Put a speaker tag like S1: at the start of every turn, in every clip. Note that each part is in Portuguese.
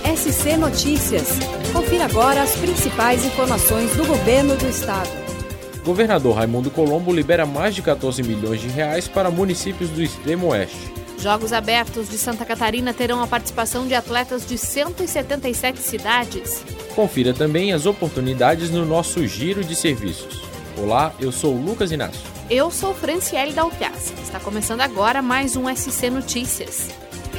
S1: SC Notícias. Confira agora as principais informações do governo do estado.
S2: Governador Raimundo Colombo libera mais de 14 milhões de reais para municípios do extremo oeste.
S3: Jogos Abertos de Santa Catarina terão a participação de atletas de 177 cidades.
S2: Confira também as oportunidades no nosso Giro de Serviços. Olá, eu sou o Lucas Inácio.
S3: Eu sou Franciele Dalpiaz. Está começando agora mais um SC Notícias.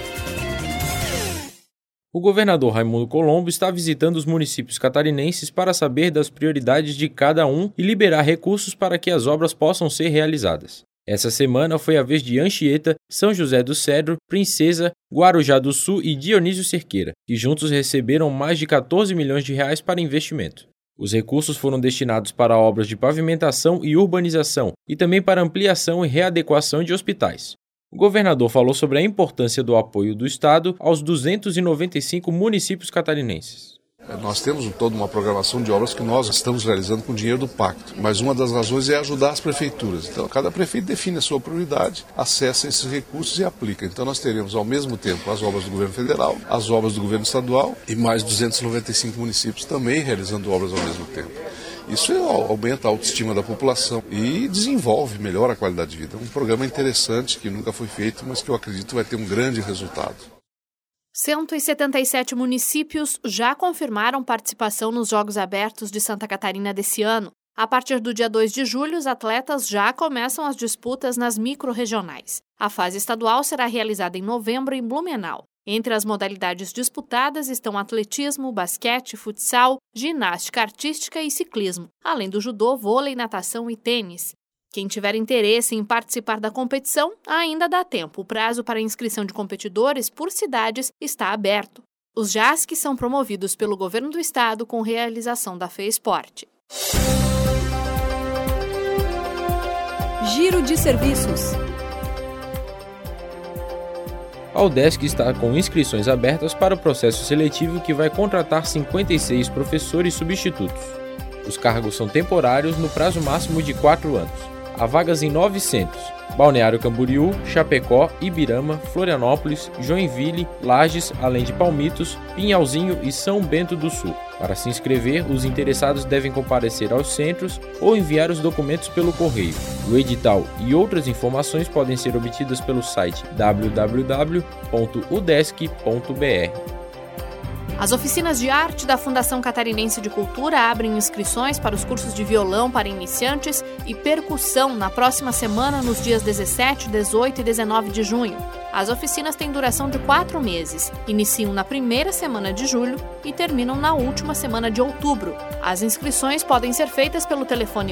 S2: O governador Raimundo Colombo está visitando os municípios catarinenses para saber das prioridades de cada um e liberar recursos para que as obras possam ser realizadas. Essa semana foi a vez de Anchieta, São José do Cedro, Princesa, Guarujá do Sul e Dionísio Cerqueira, que juntos receberam mais de 14 milhões de reais para investimento. Os recursos foram destinados para obras de pavimentação e urbanização e também para ampliação e readequação de hospitais. O governador falou sobre a importância do apoio do Estado aos 295 municípios catarinenses.
S4: Nós temos toda uma programação de obras que nós estamos realizando com dinheiro do pacto, mas uma das razões é ajudar as prefeituras. Então, cada prefeito define a sua prioridade, acessa esses recursos e aplica. Então, nós teremos ao mesmo tempo as obras do governo federal, as obras do governo estadual e mais 295 municípios também realizando obras ao mesmo tempo. Isso aumenta a autoestima da população e desenvolve, melhora a qualidade de vida. É um programa interessante que nunca foi feito, mas que eu acredito vai ter um grande resultado.
S3: 177 municípios já confirmaram participação nos Jogos Abertos de Santa Catarina desse ano. A partir do dia 2 de julho, os atletas já começam as disputas nas microrregionais. A fase estadual será realizada em novembro em Blumenau. Entre as modalidades disputadas estão atletismo, basquete, futsal, ginástica artística e ciclismo, além do judô, vôlei, natação e tênis. Quem tiver interesse em participar da competição, ainda dá tempo. O prazo para inscrição de competidores por cidades está aberto. Os JASC são promovidos pelo governo do estado com realização da FEESPORT.
S1: Giro de Serviços.
S2: A UDESC está com inscrições abertas para o processo seletivo que vai contratar 56 professores substitutos. Os cargos são temporários no prazo máximo de 4 anos. Há vagas em 9 centros: Balneário Camboriú, Chapecó, Ibirama, Florianópolis, Joinville, Lages, além de Palmitos, Pinhalzinho e São Bento do Sul. Para se inscrever, os interessados devem comparecer aos centros ou enviar os documentos pelo correio. O edital e outras informações podem ser obtidas pelo site www.udesc.br.
S3: As oficinas de arte da Fundação Catarinense de Cultura abrem inscrições para os cursos de violão para iniciantes e percussão na próxima semana, nos dias 17, 18 e 19 de junho. As oficinas têm duração de 4 meses, iniciam na primeira semana de julho e terminam na última semana de outubro. As inscrições podem ser feitas pelo telefone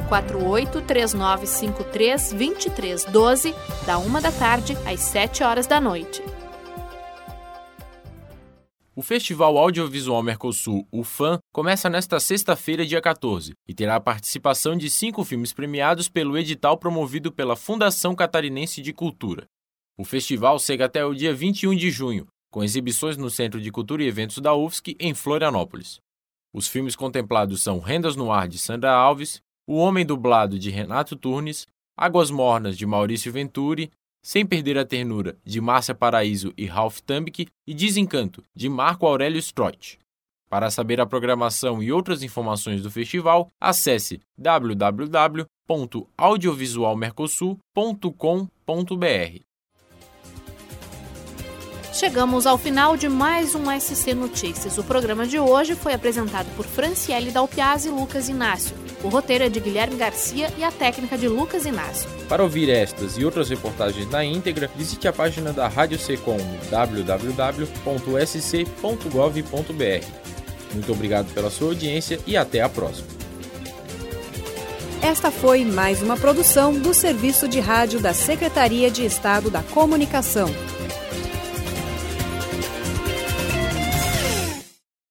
S3: 48-3953-2312, da 13h às 19h da noite.
S2: O Festival Audiovisual Mercosul, o FAM, começa nesta sexta-feira, dia 14, e terá a participação de 5 filmes premiados pelo edital promovido pela Fundação Catarinense de Cultura. O festival segue até o dia 21 de junho, com exibições no Centro de Cultura e Eventos da UFSC, em Florianópolis. Os filmes contemplados são Rendas no Ar, de Sandra Alves, O Homem Dublado, de Renato Turnes, Águas Mornas, de Maurício Venturi, Sem Perder a Ternura, de Márcia Paraíso e Ralph Tambik, e Desencanto, de Marco Aurélio Stroit. Para saber a programação e outras informações do festival, acesse www.audiovisualmercosul.com.br.
S3: Chegamos ao final de mais um SC Notícias. O programa de hoje foi apresentado por Franciele Dalpiaz e Lucas Inácio. O roteiro é de Guilherme Garcia e a técnica de Lucas Inácio.
S2: Para ouvir estas e outras reportagens na íntegra, visite a página da Rádio Secom no www.sc.gov.br. Muito obrigado pela sua audiência e até a próxima.
S1: Esta foi mais uma produção do Serviço de Rádio da Secretaria de Estado da Comunicação.